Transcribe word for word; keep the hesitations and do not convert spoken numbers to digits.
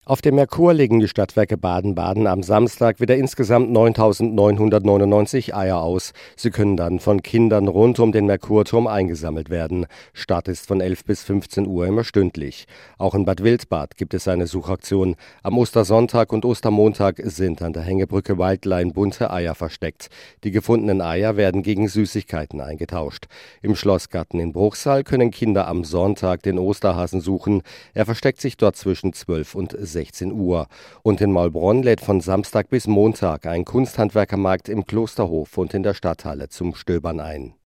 Auf dem Merkur legen die Stadtwerke Baden-Baden am Samstag wieder insgesamt neuntausendneunhundertneunundneunzig Eier aus. Sie können dann von Kindern rund um den Merkurturm eingesammelt werden. Start ist von elf bis fünfzehn Uhr immer stündlich. Auch in Bad Wildbad gibt es eine Suchaktion. Am Ostersonntag und Ostermontag sind an der Hängebrücke Waldlein bunte Eier versteckt. Die gefundenen Eier werden gegen Süßigkeiten eingetauscht. Im Schlossgarten in Bruchsal können Kinder am Sonntag den Osterhasen suchen. Er versteckt sich dort zwischen zwölf und sechzehn Uhr. Und in Maulbronn lädt von Samstag bis Montag ein Kunsthandwerkermarkt im Klosterhof und in der Stadthalle zum Stöbern ein.